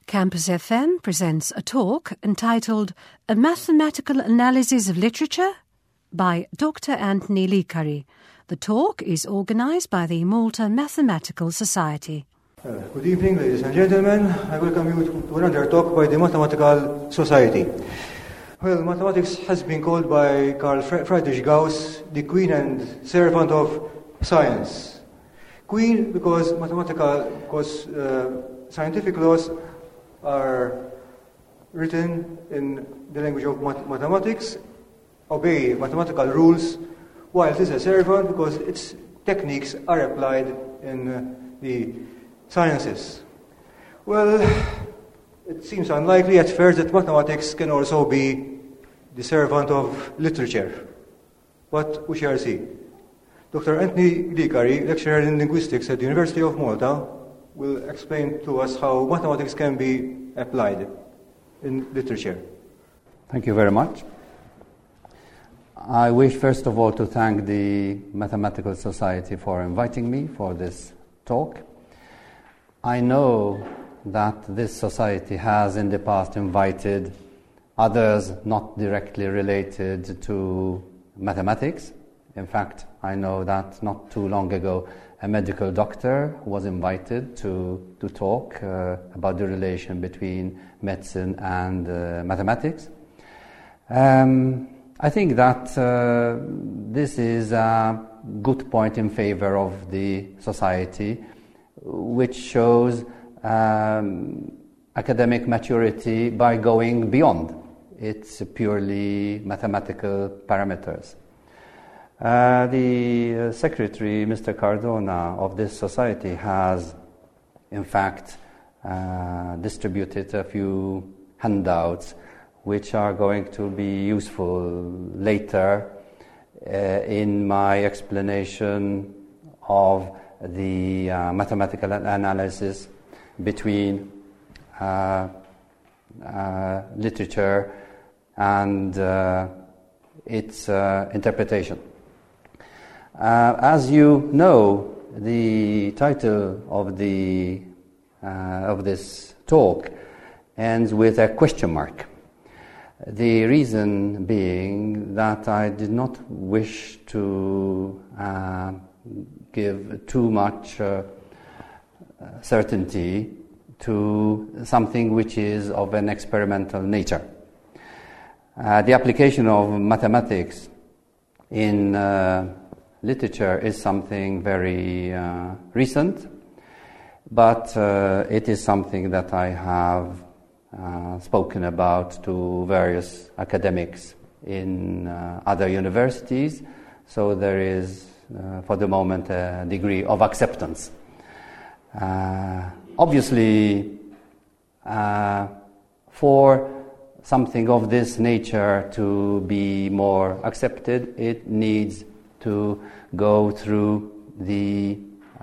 Campus FM presents a talk entitled A Mathematical Analysis of Literature by Dr. Anthony Likari. The talk is organised by the Malta Mathematical Society. Good evening, ladies and gentlemen. I welcome you to another talk by the Mathematical Society. Well, mathematics has been called by Carl Friedrich Gauss the queen and servant of science. Queen because scientific laws are written in the language of mathematics, obey mathematical rules, while it is a servant because its techniques are applied in the sciences. Well, it seems unlikely at first that mathematics can also be the servant of literature. But we shall see. Dr. Anthony Likari, lecturer in linguistics at the University of Malta, will explain to us how mathematics can be applied in literature. Thank you very much. I wish first of all to thank the Mathematical Society for inviting me for this talk. I know that this society has in the past invited others not directly related to mathematics. In fact, I know that not too long ago a medical doctor was invited to talk about the relation between medicine and mathematics. I think that this is a good point in favor of the society, which shows academic maturity by going beyond its purely mathematical parameters. The secretary, Mr. Cardona, of this society has, in fact, distributed a few handouts which are going to be useful later in my explanation of the mathematical analysis between literature and its interpretation. As you know, the title of this talk ends with a question mark. The reason being that I did not wish to give too much certainty to something which is of an experimental nature. The application of mathematics in literature is something very recent, but it is something that I have spoken about to various academics in other universities, so there is for the moment a degree of acceptance. Obviously, for something of this nature to be more accepted, it needs to go through the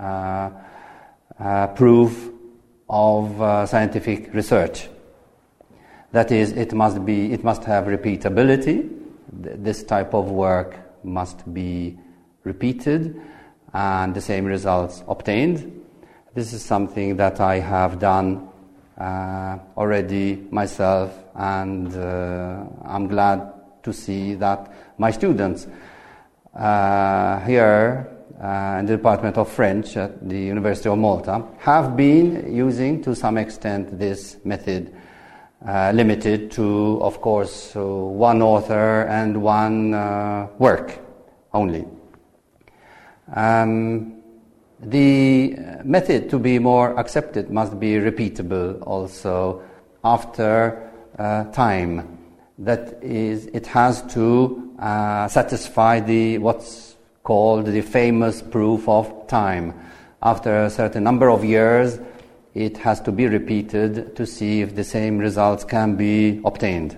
proof of scientific research. That is, it must have repeatability. This type of work must be repeated and the same results obtained. This is something that I have done already myself, and I'm glad to see that my students here in the Department of French at the University of Malta have been using to some extent this method, limited to, of course, one author and one work only. The method to be more accepted must be repeatable also after time. That is, it has to satisfy what's called the famous proof of time. After a certain number of years, it has to be repeated to see if the same results can be obtained.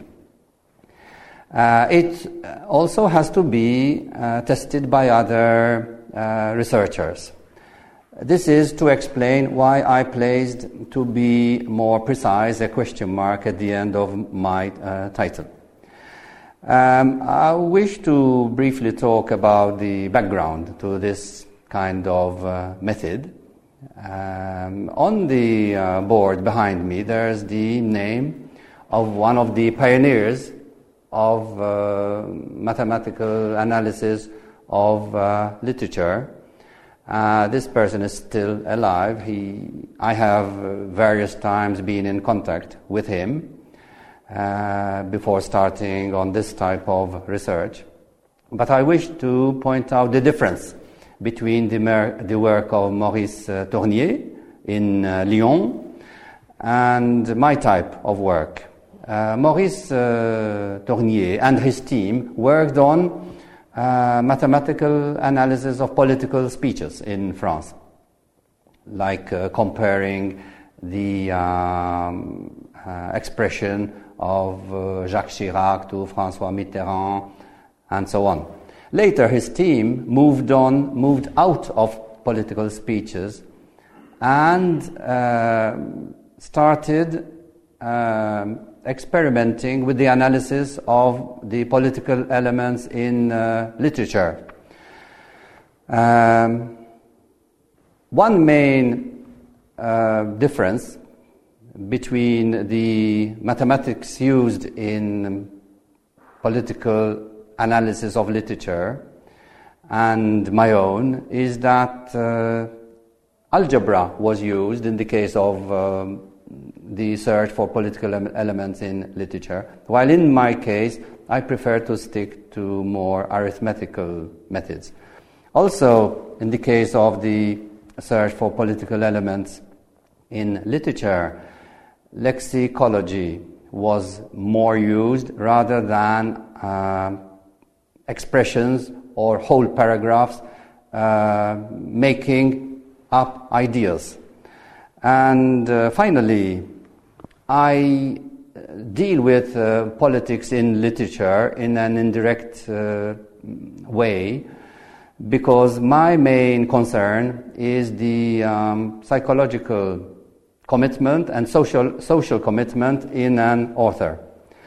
It also has to be tested by other researchers. This is to explain why I placed, to be more precise, a question mark at the end of my title. I wish to briefly talk about the background to this kind of method. On the board behind me, there's the name of one of the pioneers of mathematical analysis of literature. This person is still alive. I have various times been in contact with him before starting on this type of research. But I wish to point out the difference between the work of Maurice Tournier in Lyon and my type of work. Maurice Tournier and his team worked on mathematical analysis of political speeches in France, like comparing the expression of Jacques Chirac to François Mitterrand, and so on. Later, his team moved out of political speeches and started experimenting with the analysis of the political elements in literature. One main difference between the mathematics used in political analysis of literature and my own is that algebra was used in the case of the search for political elements in literature, while in my case I prefer to stick to more arithmetical methods. Also, in the case of the search for political elements in literature, lexicology was more used rather than expressions or whole paragraphs making up ideas. And finally, I deal with politics in literature in an indirect way, because my main concern is the psychological commitment and social commitment in an author.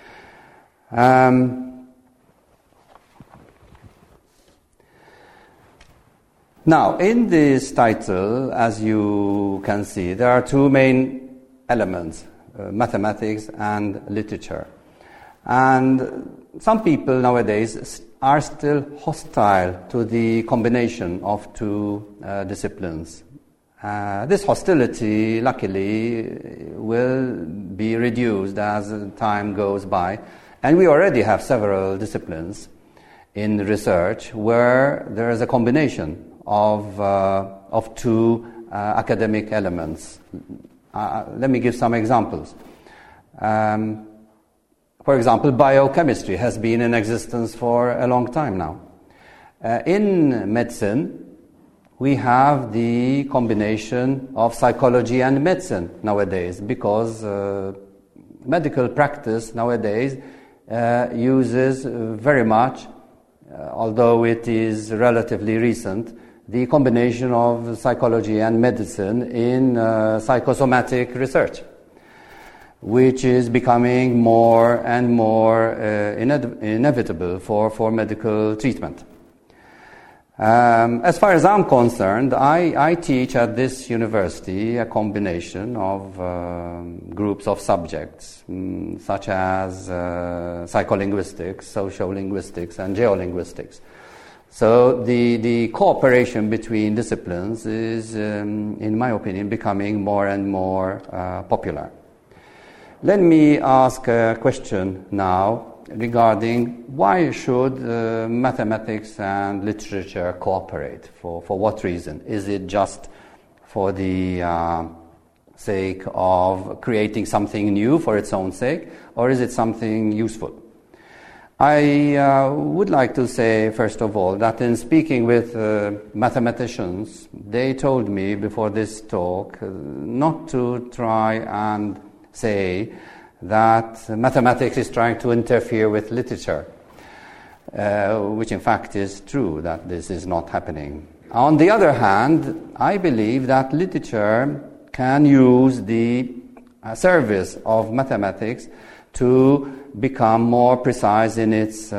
Now, in this title, as you can see, there are two main elements, mathematics and literature. And some people nowadays are still hostile to the combination of two disciplines. This hostility, luckily, will be reduced as time goes by. And we already have several disciplines in research where there is a combination of two academic elements. Let me give some examples. For example, biochemistry has been in existence for a long time now. In medicine, we have the combination of psychology and medicine nowadays, because medical practice nowadays uses very much, although it is relatively recent, the combination of psychology and medicine in psychosomatic research, which is becoming more and more inevitable for medical treatment. As far as I'm concerned, I teach at this university a combination of groups of subjects, such as psycholinguistics, sociolinguistics, and geolinguistics. So the cooperation between disciplines is, in my opinion, becoming more and more popular. Let me ask a question now regarding why should mathematics and literature cooperate? For what reason? Is it just for the sake of creating something new for its own sake, or is it something useful? I would like to say, first of all, that in speaking with mathematicians, they told me before this talk not to try and say that mathematics is trying to interfere with literature, which in fact is true, that this is not happening. On the other hand, I believe that literature can use the service of mathematics to become more precise in its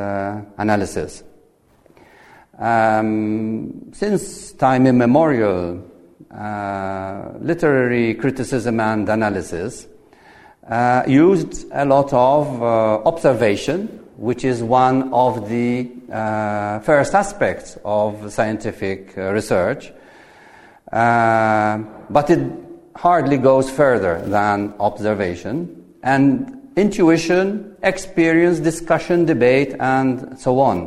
analysis. Since time immemorial, literary criticism and analysis used a lot of observation, which is one of the first aspects of scientific research, but it hardly goes further than observation, and intuition, experience, discussion, debate, and so on.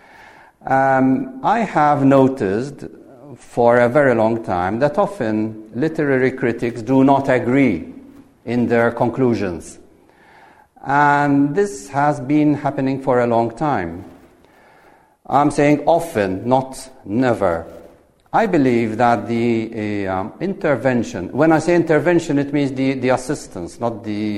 I have noticed for a very long time that often literary critics do not agree in their conclusions. And this has been happening for a long time. I'm saying often, not never. I believe that the intervention, when I say intervention, it means the assistance, not the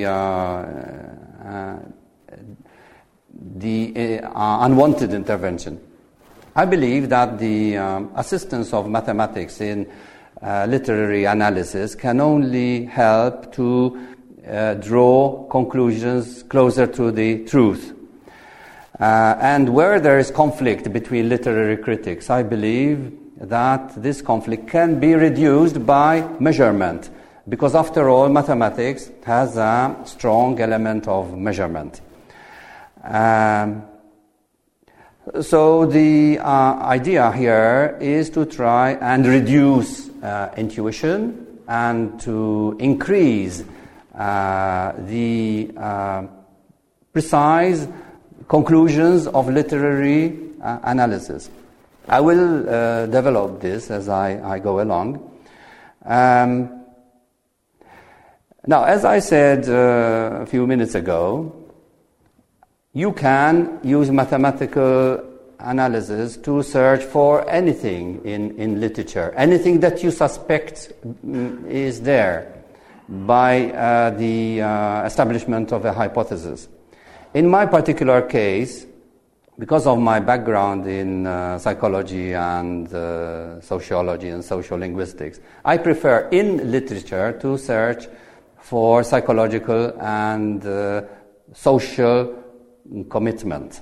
unwanted intervention. I believe that the assistance of mathematics in literary analysis can only help to draw conclusions closer to the truth. And where there is conflict between literary critics, I believe that this conflict can be reduced by measurement, because after all, mathematics has a strong element of measurement. So the idea here is to try and reduce intuition and to increase the precise conclusions of literary analysis. I will develop this as I go along. Now, as I said a few minutes ago, you can use mathematical analysis to search for anything in literature, anything that you suspect is there by the establishment of a hypothesis. In my particular case, because of my background in psychology and sociology and social linguistics, I prefer in literature to search for psychological and social commitment.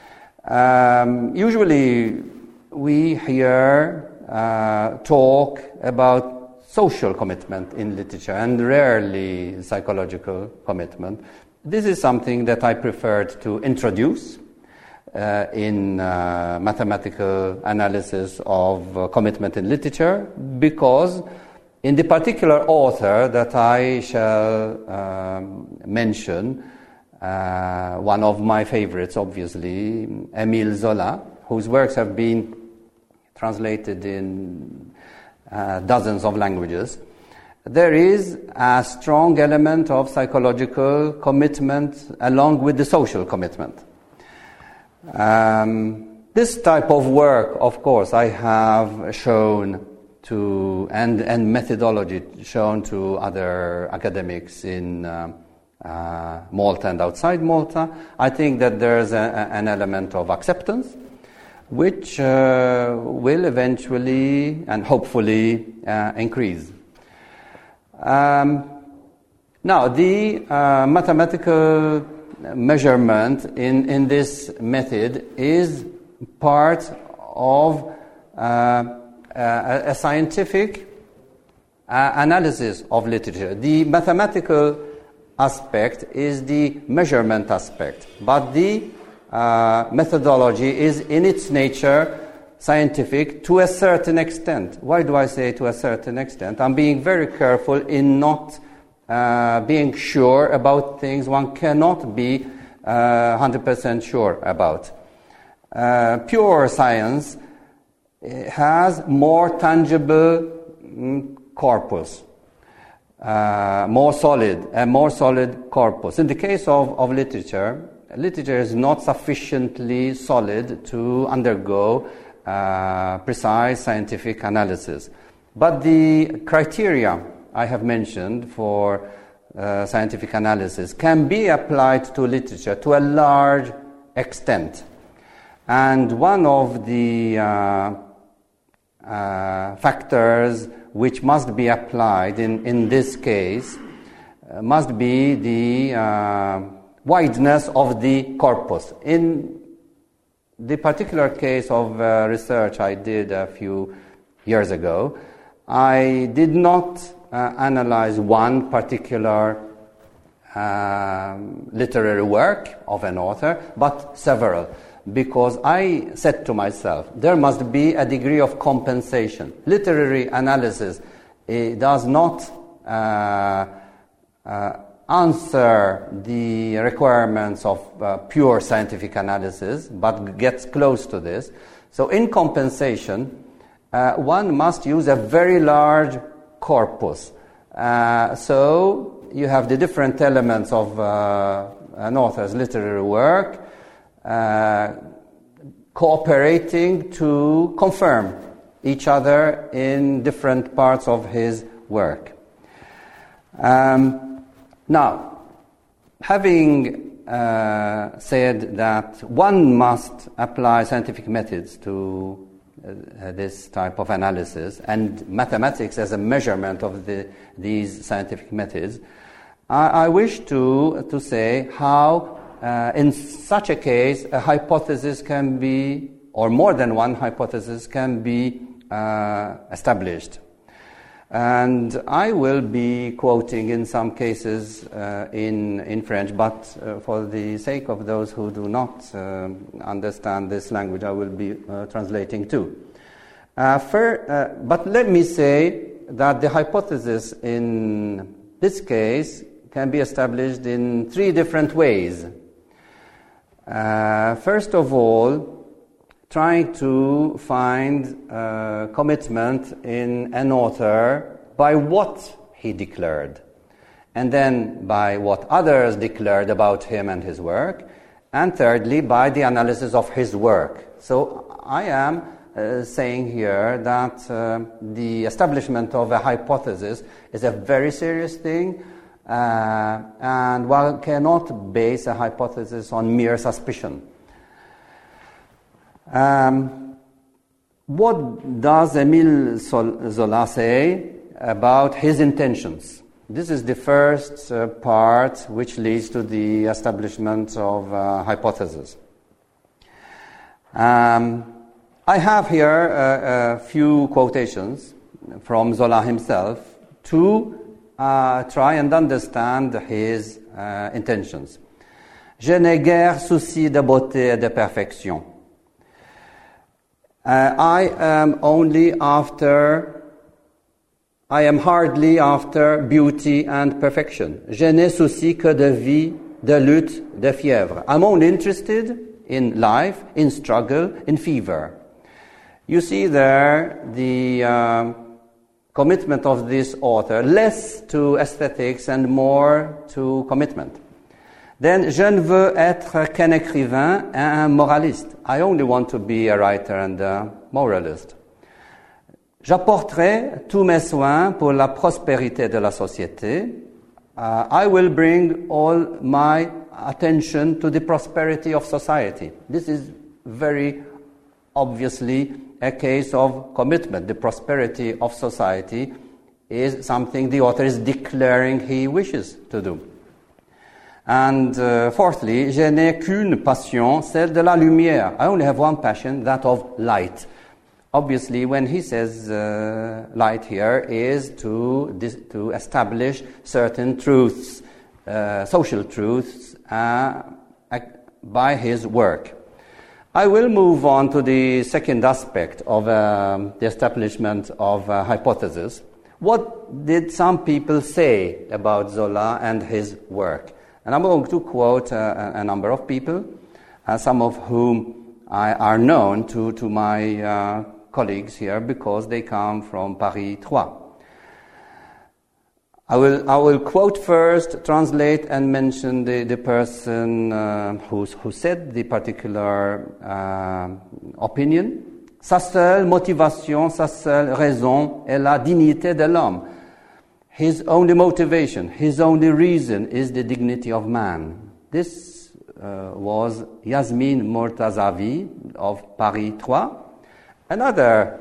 Usually we hear talk about social commitment in literature and rarely psychological commitment. This is something that I preferred to introduce in mathematical analysis of commitment in literature, because in the particular author that I shall mention, one of my favorites, obviously, Émile Zola, whose works have been translated in dozens of languages, there is a strong element of psychological commitment along with the social commitment. This type of work, of course, I have shown to, and methodology shown to other academics in Malta and outside Malta. I think that there's an element of acceptance which will eventually and hopefully increase. Now, the mathematical measurement in this method is part of a scientific analysis of literature. The mathematical aspect is the measurement aspect, but the methodology is in its nature scientific to a certain extent. Why do I say to a certain extent? I'm being very careful in not being sure about things one cannot be 100% sure about. Pure science has more tangible corpus, a more solid corpus. In the case of literature, literature is not sufficiently solid to undergo precise scientific analysis. But the criteria I have mentioned for scientific analysis can be applied to literature to a large extent. And one of the factors which must be applied in this case must be the wideness of the corpus. In the particular case of research I did a few years ago, I did not analyze one particular literary work of an author, but several, because I said to myself, there must be a degree of compensation. Literary analysis does not answer the requirements of pure scientific analysis, but gets close to this. So in compensation, one must use a very large corpus. So you have the different elements of an author's literary work cooperating to confirm each other in different parts of his work. Now, having said that one must apply scientific methods to this type of analysis, and mathematics as a measurement of these scientific methods, I wish to say how, in such a case, a hypothesis can be, or more than one hypothesis can be established. And I will be quoting in some cases in French, but for the sake of those who do not understand this language, I will be translating too. But let me say that the hypothesis in this case can be established in three different ways. First of all, trying to find commitment in an author by what he declared, and then by what others declared about him and his work, and thirdly, by the analysis of his work. So I am saying here that the establishment of a hypothesis is a very serious thing, and one cannot base a hypothesis on mere suspicion. What does Émile Zola say about his intentions? This is the first part which leads to the establishment of hypothesis. I have here a few quotations from Zola himself to try and understand his intentions. Je n'ai guère souci de beauté et de perfection. I am hardly after beauty and perfection. Je n'ai souci que de vie, de lutte, de fièvre. I'm only interested in life, in struggle, in fever. You see there the commitment of this author, less to aesthetics and more to commitment. Then, je ne veux être qu'un écrivain et un moraliste. I only want to be a writer and a moralist. J'apporterai tous mes soins pour la prospérité de la société. I will bring all my attention to the prosperity of society. This is very obviously a case of commitment. The prosperity of society is something the author is declaring he wishes to do. And fourthly, je n'ai qu'une passion, celle de la lumière. I only have one passion, that of light. Obviously, when he says light here is to establish certain truths, social truths, by his work. I will move on to the second aspect of the establishment of a hypothesis. What did some people say about Zola and his work? And I'm going to quote a number of people, some of whom are known to my colleagues here because they come from Paris 3. I will quote first, translate, and mention the person who said the particular opinion. Sa seule motivation, sa seule raison est la dignité de l'homme. His only motivation, his only reason is the dignity of man. This was Yasmine Mortazavi of Paris 3. Another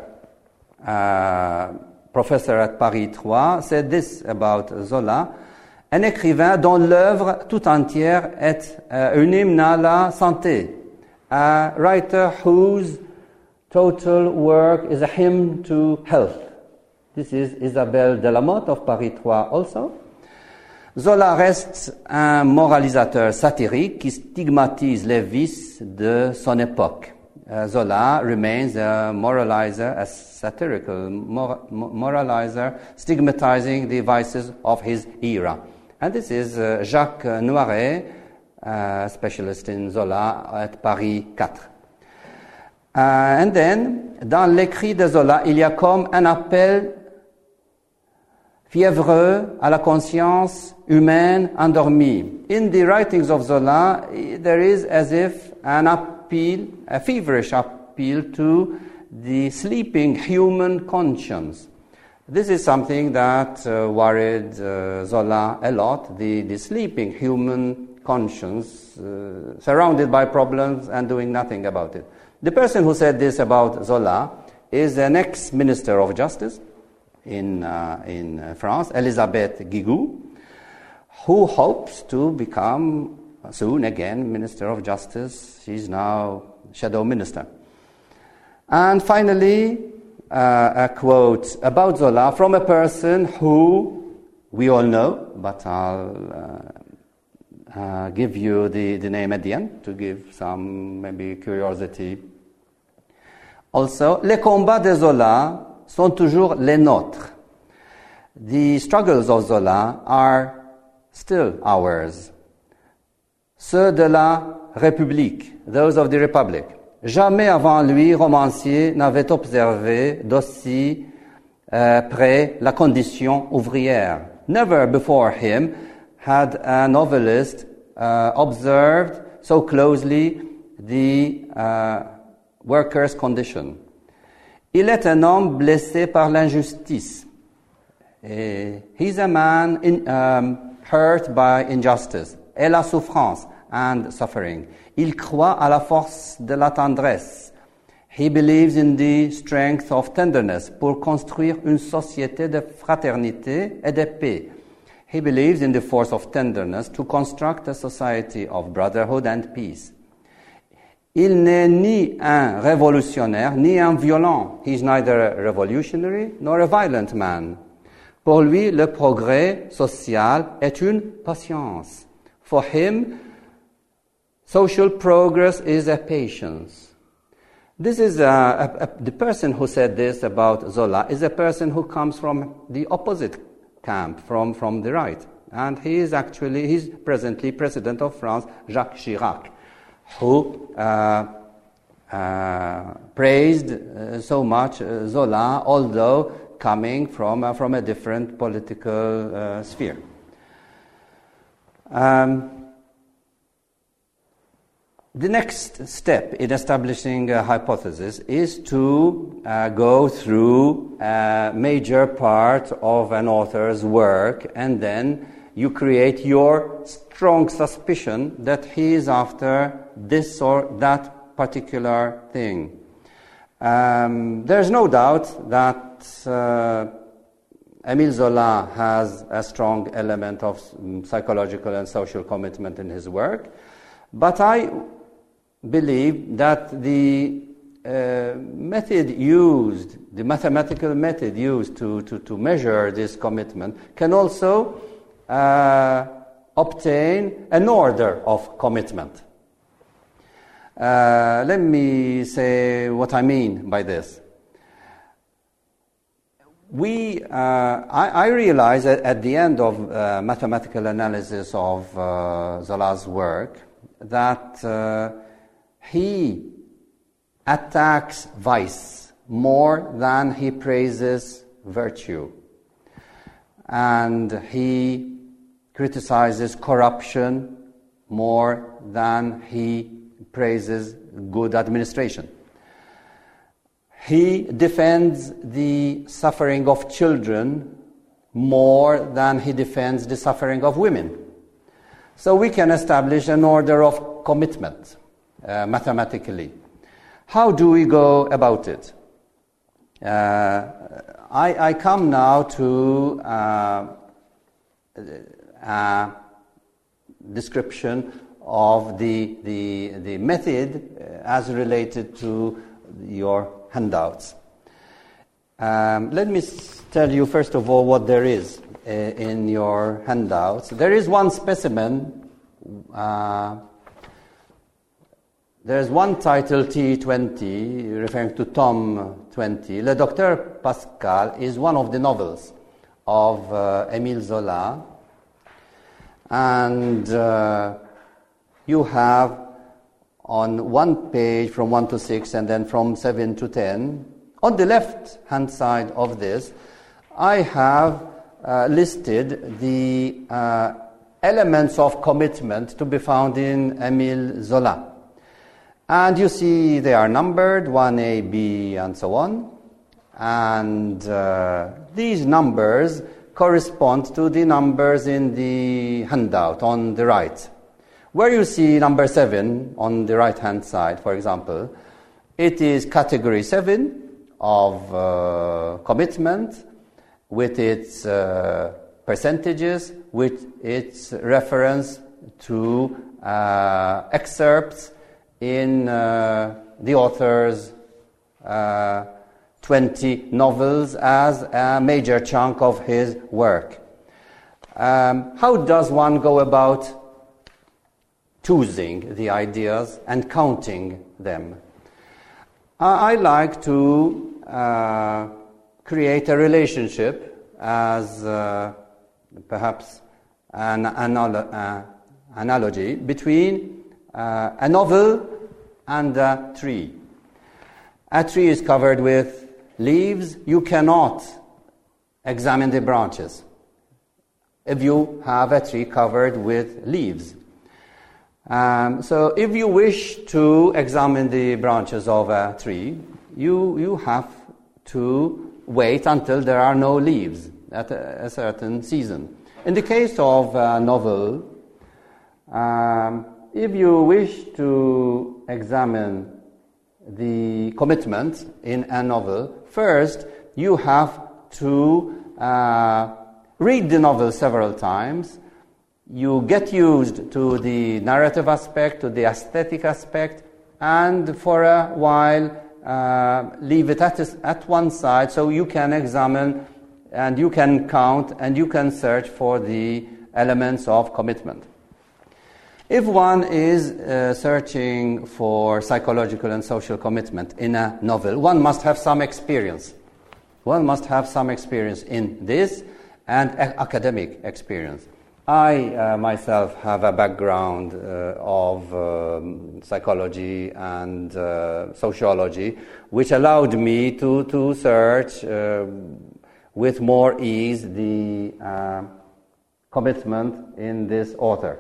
professor at Paris 3 said this about Zola: un écrivain dont l'œuvre tout entière est un hymne à la santé. A writer whose total work is a hymn to health. This is Isabelle Delamotte of Paris 3 also. Zola reste un moralisateur satirique qui stigmatise les vices de son époque. Zola remains a moralizer, a satirical moralizer, stigmatizing the vices of his era. And this is Jacques Noiret, specialist in Zola at Paris 4. And then, dans l'écrit de Zola, il y a comme un appel fiévreux à la conscience humaine endormie. In the writings of Zola, there is as if an appeal, a feverish appeal to the sleeping human conscience. This is something that worried Zola a lot, the sleeping human conscience, surrounded by problems and doing nothing about it. The person who said this about Zola is an ex-minister of justice in France, Elisabeth Guigou, who hopes to become soon again Minister of Justice. She's now shadow minister. And finally, a quote about Zola from a person who we all know, but I'll give you the name at the end to give some maybe curiosity. Also, les combats de Zola sont toujours les nôtres. The struggles of Zola are still ours. Ceux de la République, those of the Republic. Jamais avant lui, romancier n'avait observé d'aussi près la condition ouvrière. Never before him had a novelist observed so closely the worker's condition. Il est un homme blessé par l'injustice. He's a man hurt by injustice et la souffrance and suffering. Il croit à la force de la tendresse. He believes in the strength of tenderness pour construire une société de fraternité et de paix. He believes in the force of tenderness to construct a society of brotherhood and peace. Il n'est ni un révolutionnaire, ni un violent. He is neither a revolutionary nor a violent man. Pour lui, le progrès social est une patience. For him, social progress is a patience. This is the person who said this about Zola is a person who comes from the opposite camp, from the right. And he's presently President of France, Jacques Chirac, who praised so much Zola, although coming from a different political sphere. The next step in establishing a hypothesis is to go through a major part of an author's work, and then you create your strong suspicion that he is after this or that particular thing. There's no doubt that Émile Zola has a strong element of psychological and social commitment in his work, but I believe that the method used, the mathematical method used to measure this commitment can also obtain an order of commitment. Let me say what I mean by this. I realize at the end of mathematical analysis of Zola's work that he attacks vice more than he praises virtue. And he criticizes corruption more than he praises good administration. He defends the suffering of children more than he defends the suffering of women. So we can establish an order of commitment mathematically. How do we go about it? I come now to a description of the method as related to your handouts. Let me tell you first of all what there is in your handouts. There is one specimen. There's one title, T20, referring to Tom 20. Le Docteur Pascal is one of the novels of Émile Zola. And you have on one page from 1 to 6 and then from 7 to 10. On the left-hand side of this, I have listed the elements of commitment to be found in Émile Zola. And you see they are numbered, 1A, B, and so on. And these numbers correspond to the numbers in the handout on the right. Where you see number 7 on the right-hand side, for example, it is category 7 of commitment with its percentages, with its reference to excerpts in the author's 20 novels as a major chunk of his work. How does one go about choosing the ideas and counting them? I like to create a relationship as perhaps an analogy between a novel and a tree. A tree is covered with leaves. You cannot examine the branches if you have a tree covered with leaves. So if you wish to examine the branches of a tree, you have to wait until there are no leaves at a certain season. In the case of a novel, if you wish to examine the commitment in a novel, first you have to read the novel several times. You get used to the narrative aspect, to the aesthetic aspect, and for a while leave it at one side so you can examine and you can count and you can search for the elements of commitment. If one is searching for psychological and social commitment in a novel, one must have some experience. One must have some experience in this and academic experience. I myself have a background of psychology and sociology, which allowed me to search with more ease the commitment in this author.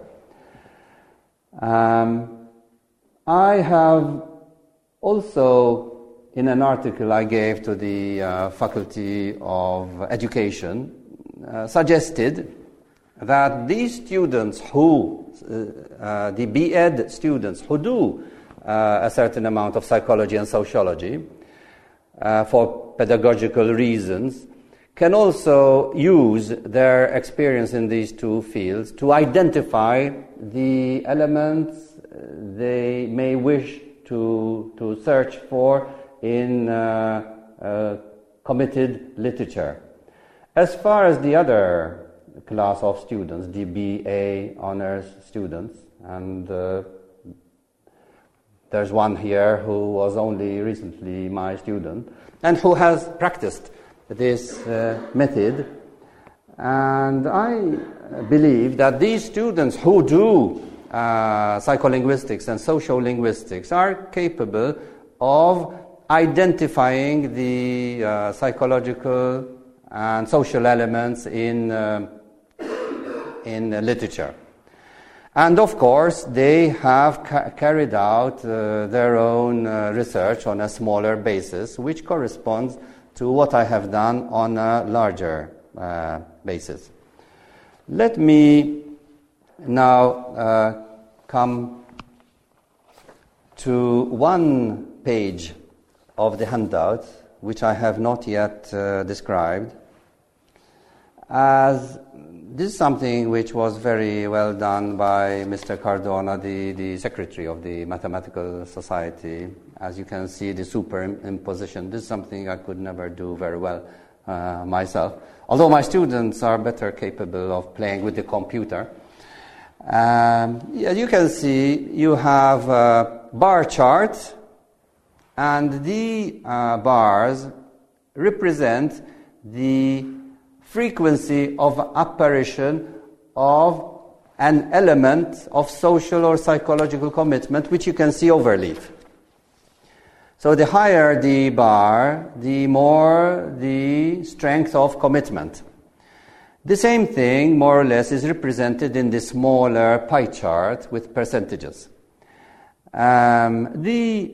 I have also, in an article I gave to the Faculty of Education, suggested that these students who, the B.Ed students who do a certain amount of psychology and sociology for pedagogical reasons, can also use their experience in these two fields to identify the elements they may wish to search for in committed literature. As far as the other class of students, the BA honors students, and there's one here who was only recently my student and who has practiced this method, and I believe that these students who do psycholinguistics and social linguistics are capable of identifying the psychological and social elements in literature. And of course, they have carried out their own research on a smaller basis, which corresponds to what I have done on a larger basis. Let me now come to one page of the handout, which I have not yet described. as this is something which was very well done by Mr. Cardona, the secretary of the Mathematical Society. As you can see, the superimposition. This is something I could never do very well myself, although my students are better capable of playing with the computer. As you can see, you have a bar chart, and the bars represent the frequency of apparition of an element of social or psychological commitment, which you can see overleaf. So the higher the bar, the more the strength of commitment. The same thing, more or less, is represented in the smaller pie chart with percentages. The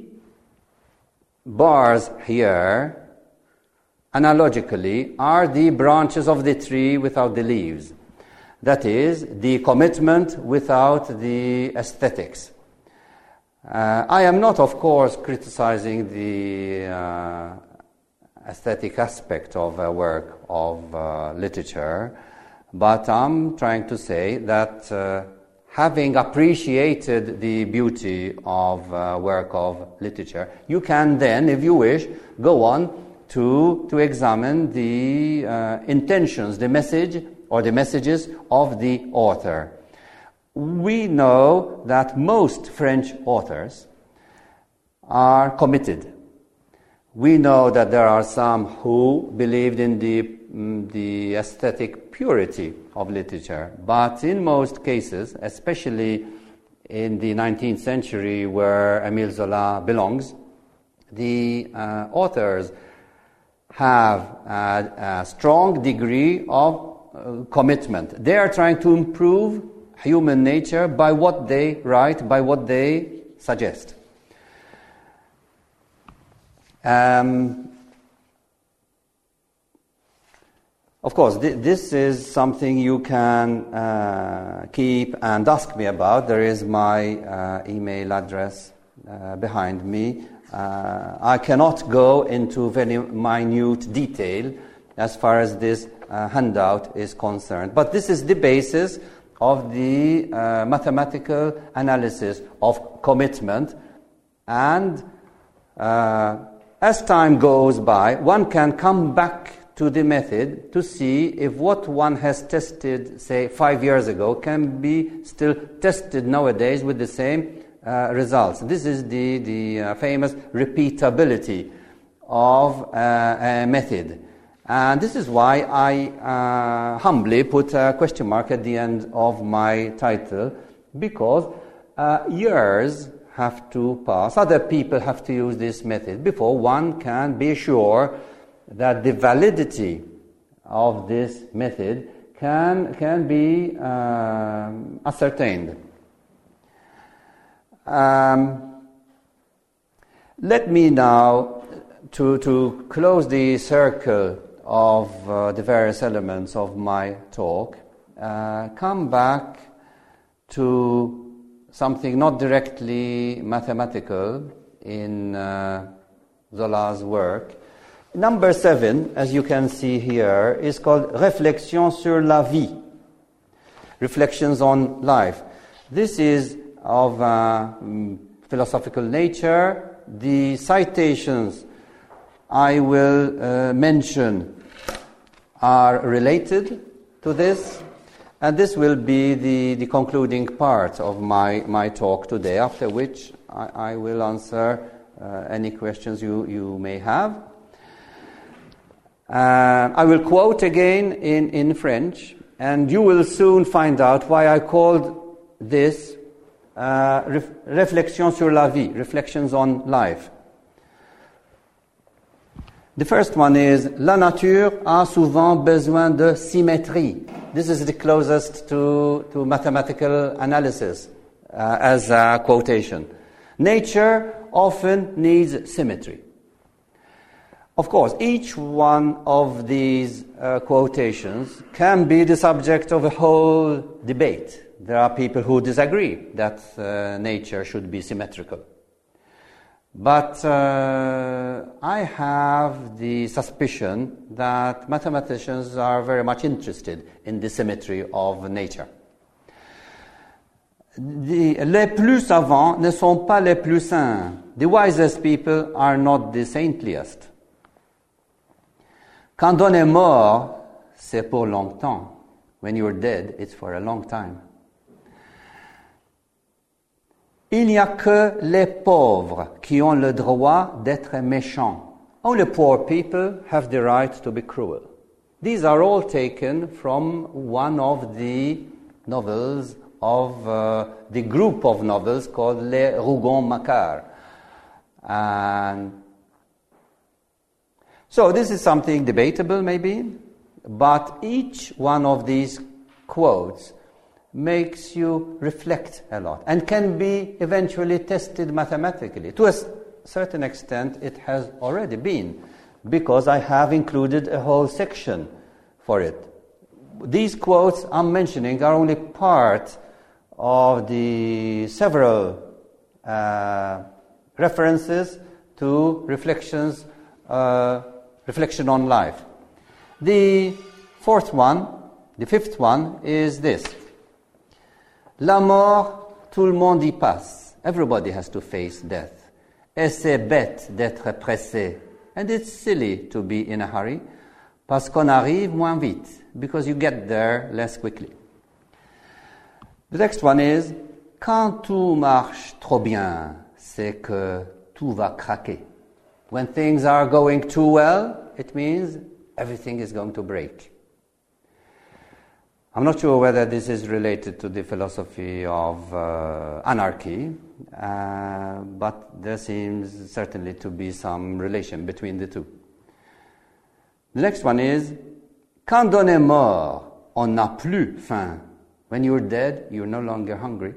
bars here, analogically, are the branches of the tree without the leaves. That is, the commitment without the aesthetics. I am not, of course, criticizing the aesthetic aspect of a work of literature, but I'm trying to say that having appreciated the beauty of work of literature, you can then, if you wish, go on to examine the intentions, the message or the messages of the author. We know that most French authors are committed. We know that there are some who believed in the aesthetic purity of literature, but in most cases, especially in the 19th century where Émile Zola belongs, the authors have a strong degree of commitment. They are trying to improve human nature by what they write, by what they suggest. Of course, this is something you can keep and ask me about. There is my email address behind me. I cannot go into very minute detail as far as this handout is concerned, but this is the basis of the mathematical analysis of commitment, and as time goes by, one can come back to the method to see if what one has tested, say, 5 years ago can be still tested nowadays with the same results. This is the famous repeatability of a method. And this is why I humbly put a question mark at the end of my title, because years have to pass, other people have to use this method before one can be sure that the validity of this method can be ascertained. Let me now, to close the circle of the various elements of my talk, come back to something not directly mathematical in Zola's work. Number 7, as you can see here, is called Réflexions sur la vie, Reflections on Life. This is of philosophical nature. The citations I will mention are related to this, and this will be the concluding part of my talk today, after which I will answer any questions you may have. I will quote again in French, and you will soon find out why I called this Réflexions sur la vie, Reflections on Life. The first one is, La nature a souvent besoin de symétrie. This is the closest to mathematical analysis as a quotation. Nature often needs symmetry. Of course, each one of these quotations can be the subject of a whole debate. There are people who disagree that nature should be symmetrical. But I have the suspicion that mathematicians are very much interested in the symmetry of nature. Les plus savants ne sont pas les plus saints. The wisest people are not the saintliest. Quand on est mort, c'est pour longtemps. When you're dead, it's for a long time. Il n'y a que les pauvres qui ont le droit d'être méchants. Only poor people have the right to be cruel. These are all taken from one of the novels of the group of novels called Les Rougon-Macquart. And so this is something debatable maybe, but each one of these quotes makes you reflect a lot and can be eventually tested mathematically. To a certain extent, it has already been, because I have included a whole section for it. These quotes I'm mentioning are only part of the several references to reflection on life. The fifth one is this. La mort, tout le monde y passe. Everybody has to face death. Et c'est bête d'être pressé. And it's silly to be in a hurry, parce qu'on arrive moins vite, because you get there less quickly. The next one is, quand tout marche trop bien, c'est que tout va craquer. When things are going too well, it means everything is going to break. I'm not sure whether this is related to the philosophy of anarchy, but there seems certainly to be some relation between the two. The next one is, quand on est mort, on n'a plus faim. When you're dead, you're no longer hungry.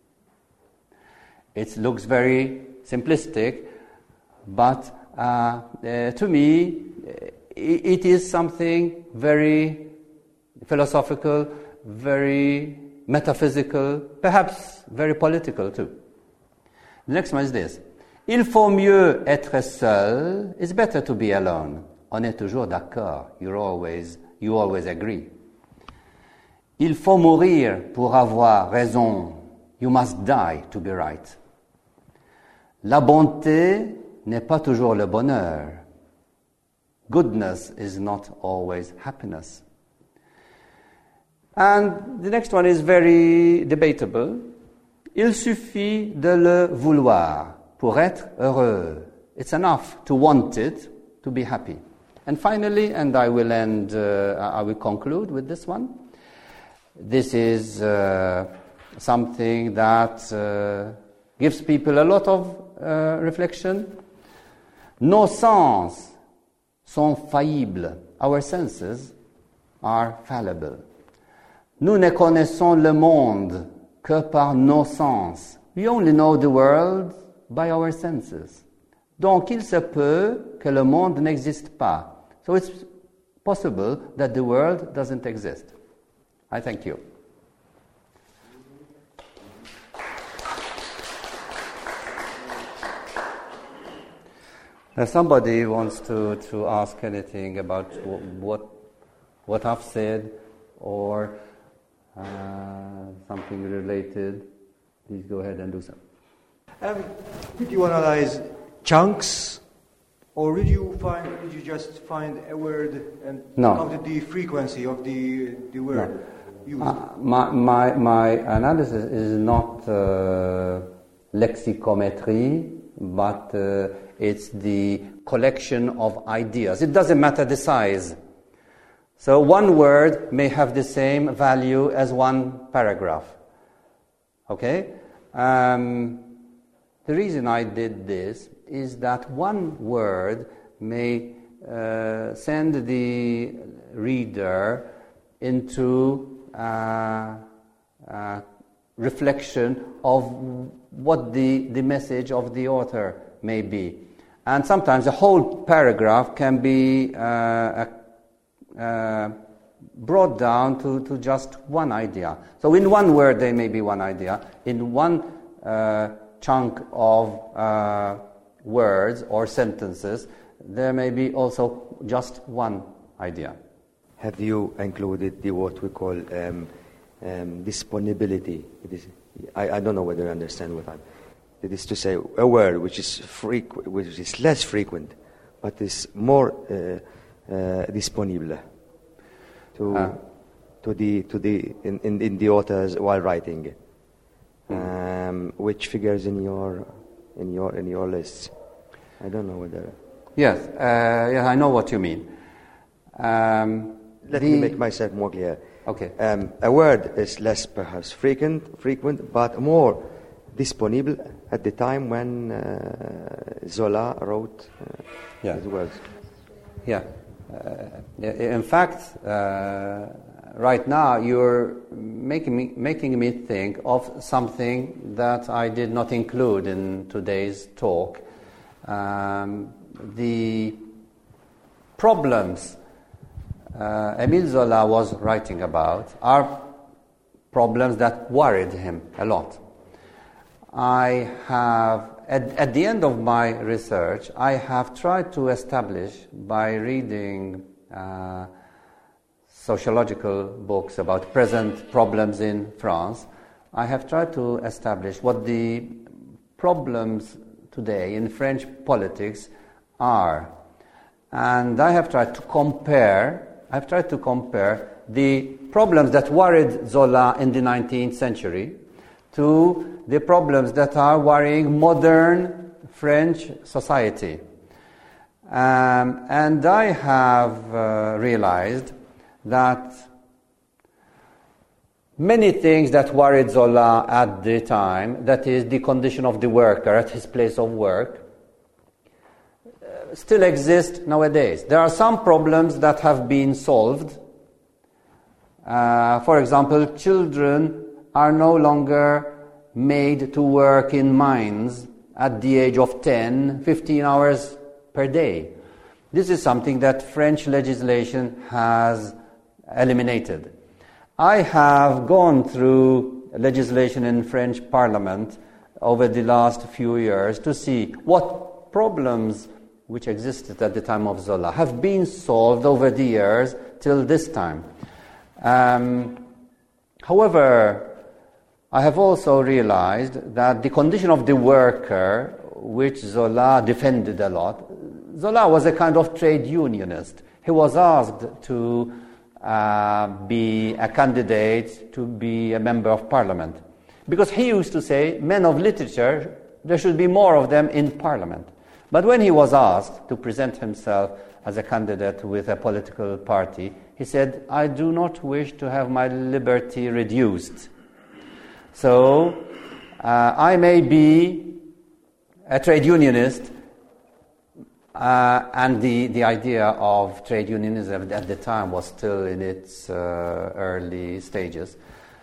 It looks very simplistic, but to me, it is something very philosophical, very metaphysical, perhaps very political too. The next one is this. Il faut mieux être seul. It's better to be alone. On est toujours d'accord. You always agree. Il faut mourir pour avoir raison. You must die to be right. La bonté n'est pas toujours le bonheur. Goodness is not always happiness. And the next one is very debatable. Il suffit de le vouloir pour être heureux. It's enough to want it to be happy. And finally, and I will conclude with this one. This is something that gives people a lot of reflection. Nos sens sont faillibles. Our senses are fallible. Nous ne connaissons le monde que par nos sens. We only know the world by our senses. Donc, il se peut que le monde n'existe pas. So it's possible that the world doesn't exist. I thank you. If somebody wants to ask anything about what I've said or something related, please go ahead and do so. Did you analyze chunks, or did you just find a word and counted the frequency of the word used? My analysis is not lexicometry, but it's the collection of ideas. It doesn't matter the size. So one word may have the same value as one paragraph. Okay? The reason I did this is that one word may send the reader into reflection of what the message of the author may be. And sometimes a whole paragraph can be brought down to just one idea. So in one word there may be one idea. In one chunk of words or sentences, there may be also just one idea. Have you included what we call disponibility? I don't know whether you understand what I'm. It is to say a word which is less frequent, but is more disponible in the authors while writing, which figures in your lists. I don't know whether. Yes, I know what you mean. Let me make myself more clear. Okay. A word is less perhaps frequent, but more disponible at the time when Zola wrote his words. Yeah. In fact, right now you're making me think of something that I did not include in today's talk. The problems Émile Zola was writing about are problems that worried him a lot. I have, at the end of my research, I have tried to establish, by reading sociological books about present problems in France, I have tried to establish what the problems today in French politics are. And I have tried to compare the problems that worried Zola in the 19th century to the problems that are worrying modern French society. And I have realized that many things that worried Zola at the time, that is the condition of the worker at his place of work, still exist nowadays. There are some problems that have been solved. For example, children are no longer made to work in mines at the age of 10, 15 hours per day. This is something that French legislation has eliminated. I have gone through legislation in French Parliament over the last few years to see what problems which existed at the time of Zola have been solved over the years till this time. However, I have also realized that the condition of the worker, which Zola defended a lot, Zola was a kind of trade unionist. He was asked to be a candidate to be a member of parliament, because he used to say, men of literature, there should be more of them in parliament. But when he was asked to present himself as a candidate with a political party, he said, I do not wish to have my liberty reduced. So I may be a trade unionist, and the idea of trade unionism at the time was still in its early stages.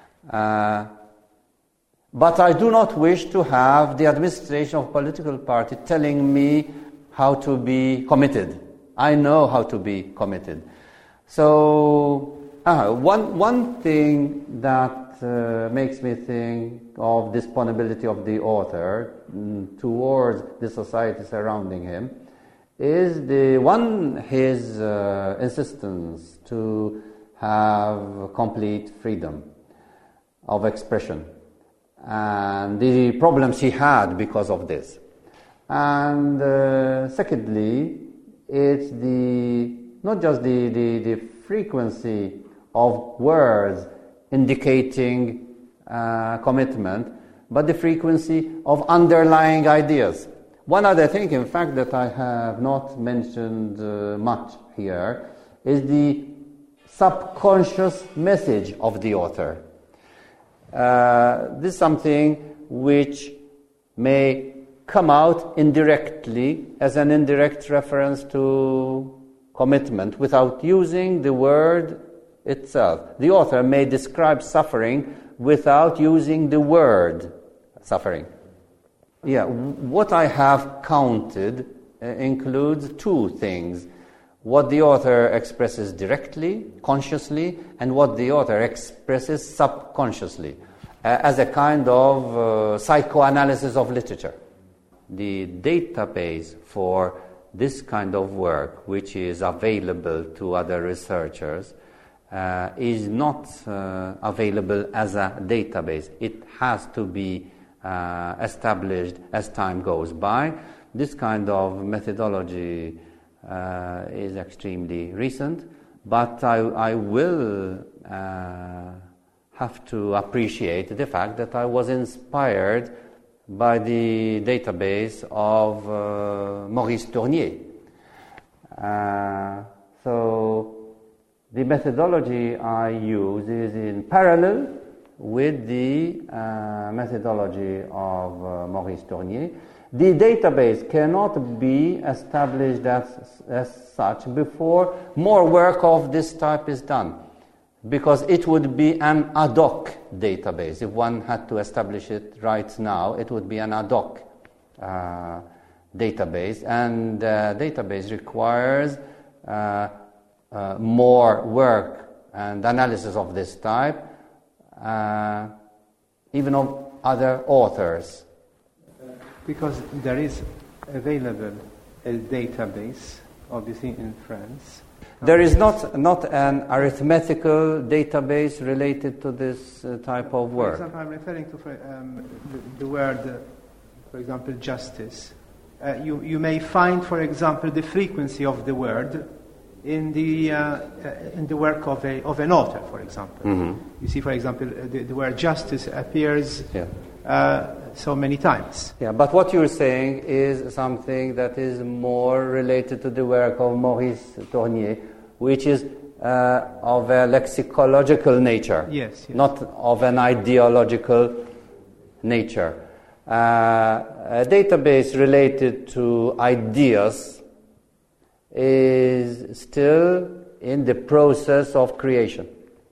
But I do not wish to have the administration of a political party telling me how to be committed. I know how to be committed. So one thing that makes me think of disponibility of the author towards the society surrounding him is his insistence to have complete freedom of expression, and the problems he had because of this. And secondly, it's not just the frequency of words indicating commitment, but the frequency of underlying ideas. One other thing, in fact, that I have not mentioned much here is the subconscious message of the author. This is something which may come out indirectly as an indirect reference to commitment without using the word itself. The author may describe suffering without using the word suffering. Yeah, what I have counted includes two things. What the author expresses directly, consciously, and what the author expresses subconsciously, as a kind of psychoanalysis of literature. the database for this kind of work, which is available to other researchers, is not available as a database. It has to be established as time goes by. This kind of methodology is extremely recent, but I will have to appreciate the fact that I was inspired by the database of Maurice Tournier. So the methodology I use is in parallel with the methodology of Maurice Tournier. The database cannot be established as such before more work of this type is done, because it would be an ad hoc database. If one had to establish it right now, it would be an ad hoc database, and database requires more work and analysis of this type, even of other authors. Because there is available a database, obviously in France. There is not an arithmetical database related to this type of work. For example, I'm referring to the word, for example, justice. You may find, for example, the frequency of the word in the work of an author, for example. Mm-hmm. You see, for example, the word justice appears so many times. Yeah, but what you're saying is something that is more related to the work of Maurice Tournier, which is of a lexicological nature, yes. Not of an ideological nature. A database related to ideas is still in the process of creation.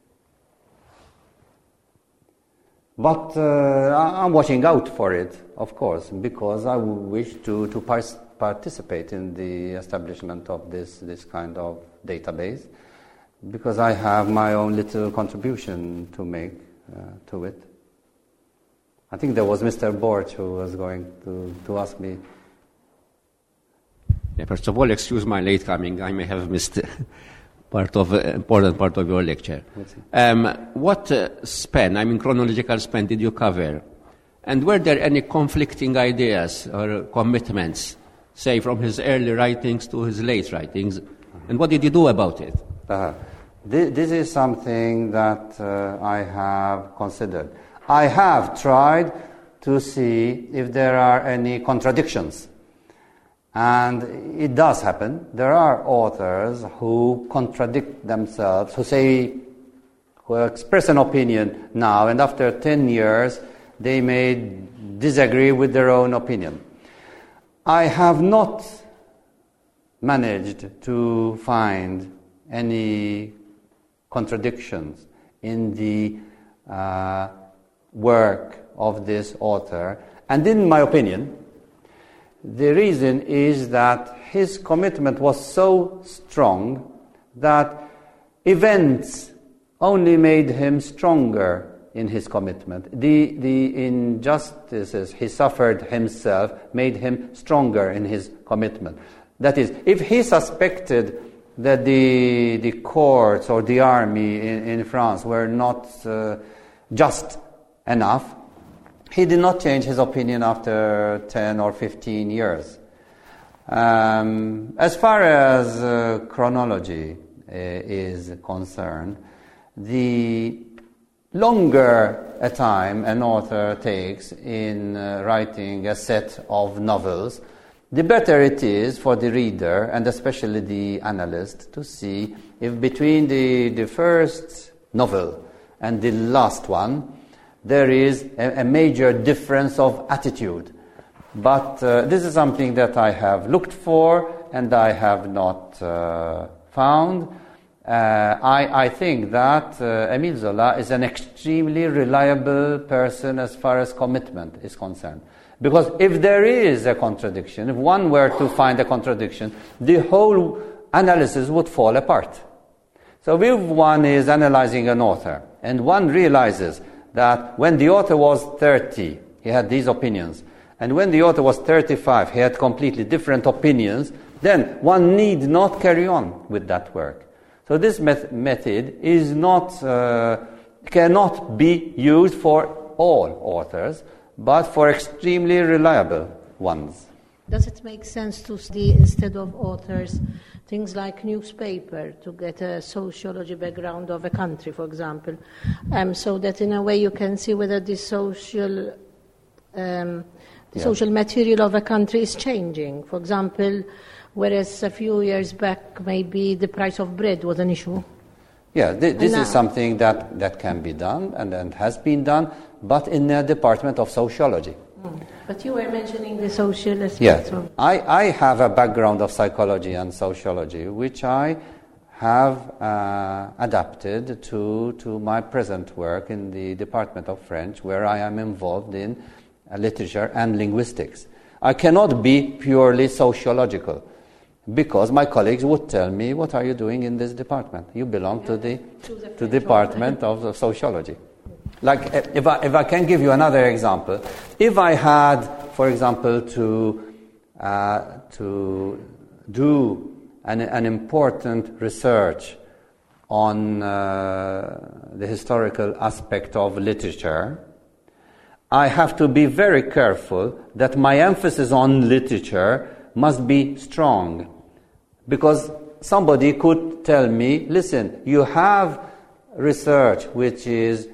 But I'm watching out for it, of course, because I wish to participate in the establishment of this kind of database, because I have my own little contribution to make to it. I think there was Mr. Borch who was going to ask me. Yeah, first of all, excuse my late coming. I may have missed important part of your lecture. What chronological span did you cover? And were there any conflicting ideas or commitments, say, from his early writings to his late writings? And what did you do about it? This is something that I have considered. I have tried to see if there are any contradictions. And it does happen. There are authors who contradict themselves, who express an opinion now, and after 10 years, they may disagree with their own opinion. I have not managed to find any contradictions in the work of this author. And in my opinion, the reason is that his commitment was so strong that events only made him stronger in his commitment. The injustices he suffered himself made him stronger in his commitment. That is, if he suspected that the courts or the army in France were not just enough, he did not change his opinion after 10 or 15 years. As far as chronology is concerned, the longer a time an author takes in writing a set of novels, the better it is for the reader, and especially the analyst, to see if between the first novel and the last one there is a major difference of attitude. But this is something that I have looked for and I have not found. I think that Émile Zola is an extremely reliable person as far as commitment is concerned. Because if there is a contradiction, if one were to find a contradiction, the whole analysis would fall apart. So if one is analyzing an author and one realizes that when the author was 30, he had these opinions, And when the author was 35, he had completely different opinions, then one need not carry on with that work. So this method is cannot be used for all authors, but for extremely reliable ones. Does it make sense to study, instead of authors, things like newspaper, to get a sociology background of a country, for example, so that in a way you can see whether the social material of a country is changing? For example, whereas a few years back maybe the price of bread was an issue. Yeah, this is something that can be done and has been done, but in the Department of Sociology. But you were mentioning the social aspect. Yes, I have a background of psychology and sociology, which I have adapted to my present work in the Department of French, where I am involved in literature and linguistics. I cannot be purely sociological, because my colleagues would tell me, what are you doing in this department? You belong to the Department of Sociology. Like, if I can give you another example, if I had, for example, to do an important research on the historical aspect of literature, I have to be very careful that my emphasis on literature must be strong, because somebody could tell me, listen, you have research which is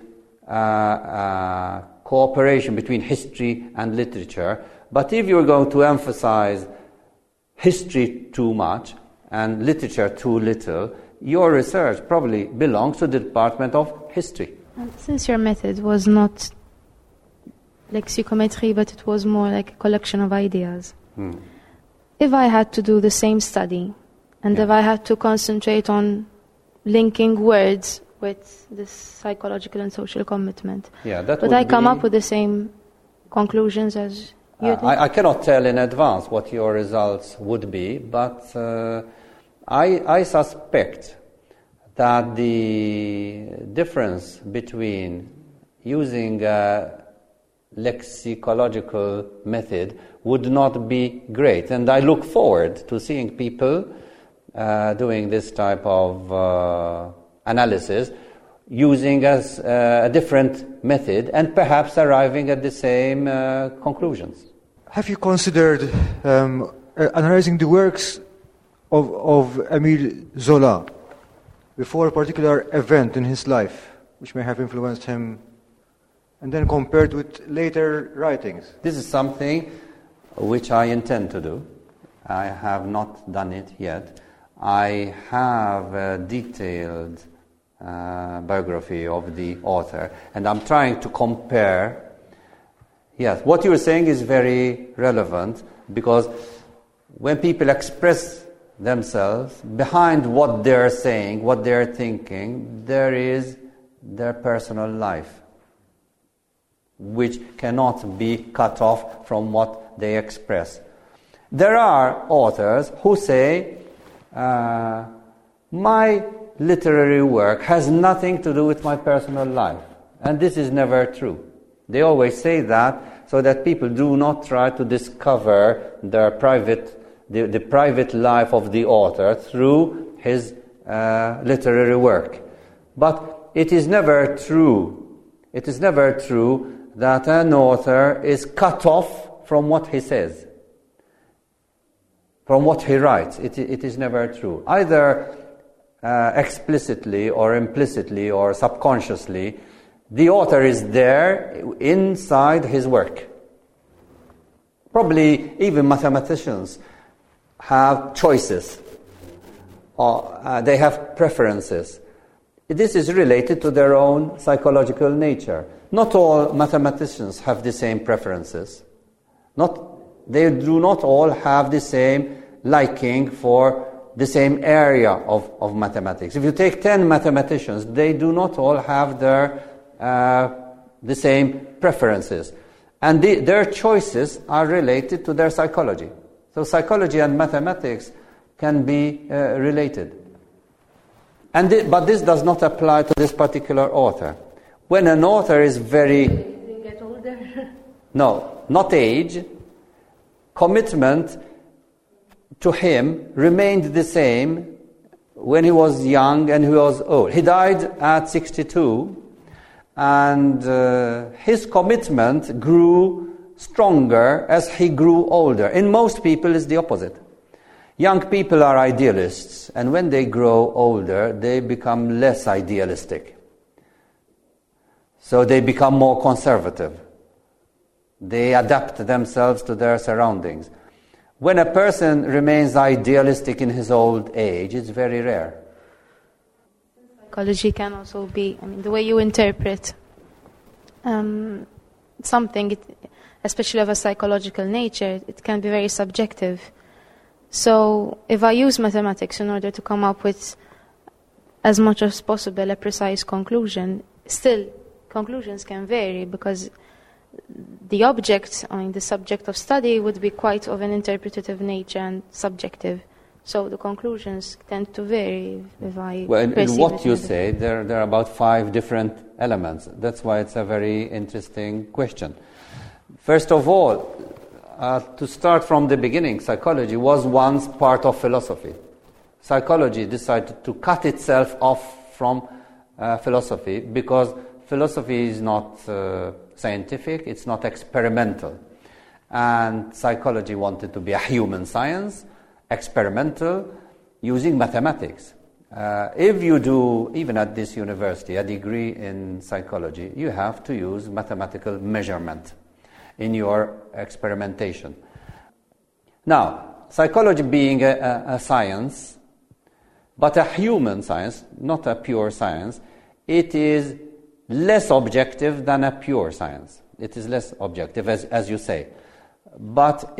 cooperation between history and literature, but if you're going to emphasize history too much and literature too little, your research probably belongs to the Department of History. Since your method was not like psychometry, but it was more like a collection of ideas, if I had to do the same study, and if I had to concentrate on linking words with this psychological and social commitment, would I come up with the same conclusions as you did? I cannot tell in advance what your results would be, but I suspect that the difference between using a lexicological method would not be great. And I look forward to seeing people doing this type of analysis using as a different method and perhaps arriving at the same conclusions. Have you considered analyzing the works of Émile Zola before a particular event in his life which may have influenced him, and then compared with later writings? This is something which I intend to do. I have not done it yet. I have a detailed biography of the author, and I'm trying to compare. Yes, what you're saying is very relevant, because when people express themselves, behind what they're saying, what they're thinking, there is their personal life, which cannot be cut off from what they express. There are authors who say, my literary work has nothing to do with my personal life. And this is never true. They always say that so that people do not try to discover their the private life of the author through his literary work. But it is never true. It is never true that an author is cut off from what he says, from what he writes. It is never true. Either explicitly or implicitly or subconsciously, the author is there inside his work. Probably even mathematicians have choices, or they have preferences. This is related to their own psychological nature. Not all mathematicians have the same preferences. They do not all have the same liking for the same area of mathematics. If you take 10 mathematicians, they do not all have the same preferences. And their choices are related to their psychology. So psychology and mathematics can be related. But this does not apply to this particular author. When an author is very... They get older? No, not age. Commitment to him remained the same when he was young and he was old. He died at 62, and his commitment grew stronger as he grew older. In most people, it's the opposite. Young people are idealists, and when they grow older, they become less idealistic. So they become more conservative. They adapt themselves to their surroundings. When a person remains idealistic in his old age, it's very rare. Psychology can also be, the way you interpret something, especially of a psychological nature, it can be very subjective. So if I use mathematics in order to come up with, as much as possible, a precise conclusion, still conclusions can vary because the object, the subject of study would be quite of an interpretative nature and subjective. So the conclusions tend to vary if I in perceive what it you in say, there are about 5 different elements. That's why it's a very interesting question. First of all, to start from the beginning, psychology was once part of philosophy. Psychology decided to cut itself off from philosophy because philosophy is not scientific, it's not experimental. And psychology wanted to be a human science, experimental, using mathematics. If you do, even at this university, a degree in psychology, you have to use mathematical measurement in your experimentation. Now, psychology being a science, but a human science, not a pure science, it is less objective than a pure science. It is less objective, as you say. But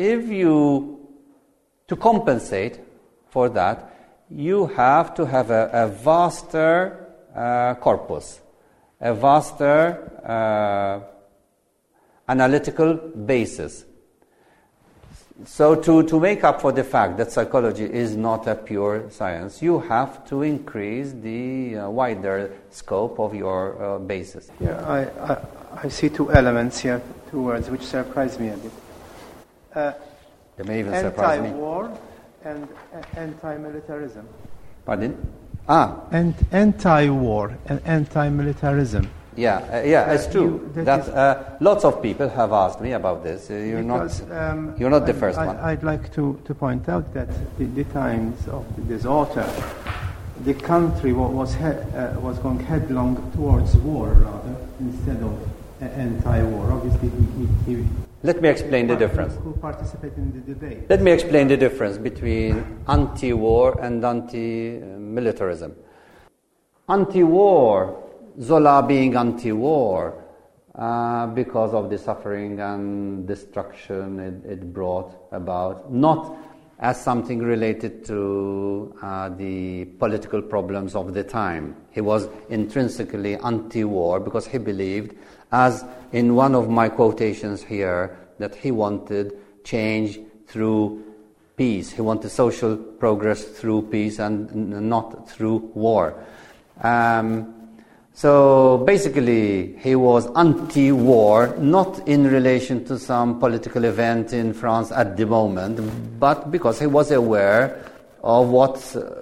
to compensate for that, you have to have a vaster corpus, a vaster analytical basis. So to make up for the fact that psychology is not a pure science, you have to increase the wider scope of your basis. Yeah, I see 2 elements here, 2 words which surprise me a bit. They may even surprise me. Anti-war and anti-militarism. Pardon? Anti-war and anti-militarism. Yeah, it's true. Lots of people have asked me about this. You're not the first one. I'd like to point out that the times of this author, the country was going headlong towards war rather instead of anti-war. Obviously, he let me explain the difference. Who participated in the debate? Let me explain the difference between anti-war and anti-militarism. Anti-war, Zola being anti-war because of the suffering and destruction it brought about, not as something related to the political problems of the time. He was intrinsically anti-war because he believed, as in one of my quotations here, that he wanted change through peace. He wanted social progress through peace and not through war. So basically, he was anti-war, not in relation to some political event in France at the moment, but because he was aware of what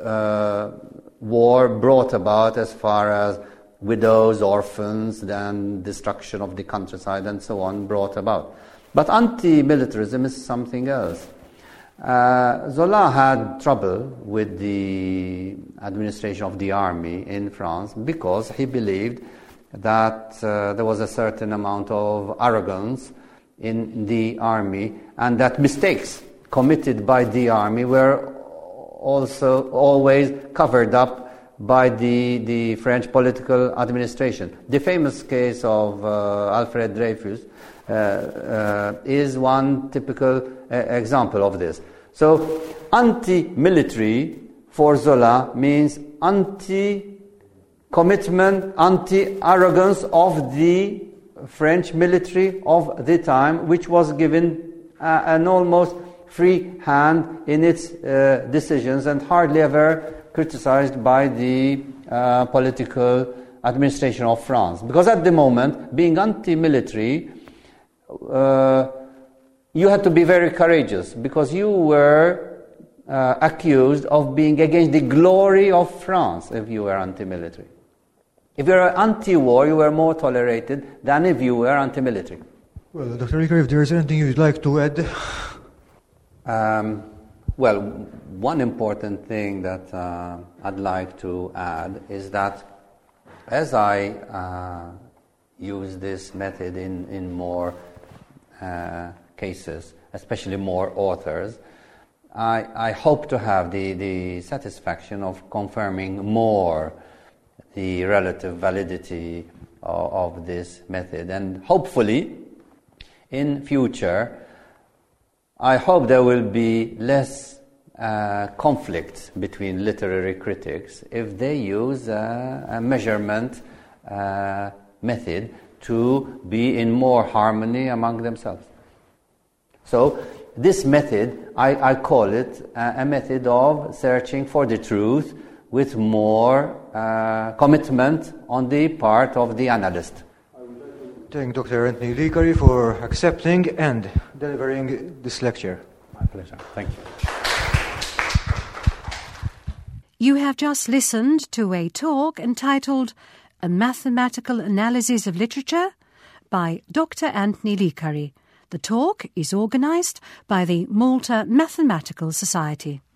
war brought about as far as widows, orphans, then destruction of the countryside and so on brought about. But anti-militarism is something else. Zola had trouble with the administration of the army in France because he believed that there was a certain amount of arrogance in the army and that mistakes committed by the army were also always covered up by the French political administration. The famous case of Alfred Dreyfus is one typical example of this. So, anti-military for Zola means anti-commitment, anti-arrogance of the French military of the time, which was given an almost free hand in its decisions and hardly ever criticized by the political administration of France. Because at the moment, being anti-military you had to be very courageous because you were accused of being against the glory of France if you were anti-military. If you were anti-war, you were more tolerated than if you were anti-military. Well, Dr. Licari, if there is anything you'd like to add? Well, one important thing that I'd like to add is that as I use this method in more cases, especially more authors, I hope to have the satisfaction of confirming more the relative validity of this method. And hopefully, in future, I hope there will be less conflict between literary critics if they use a measurement method to be in more harmony among themselves. So this method, I call it a method of searching for the truth with more commitment on the part of the analyst. Thank Dr. Anthony Licari for accepting and delivering this lecture. My pleasure. Thank you. You have just listened to a talk entitled A Mathematical Analysis of Literature by Dr. Anthony Licari. The talk is organised by the Malta Mathematical Society.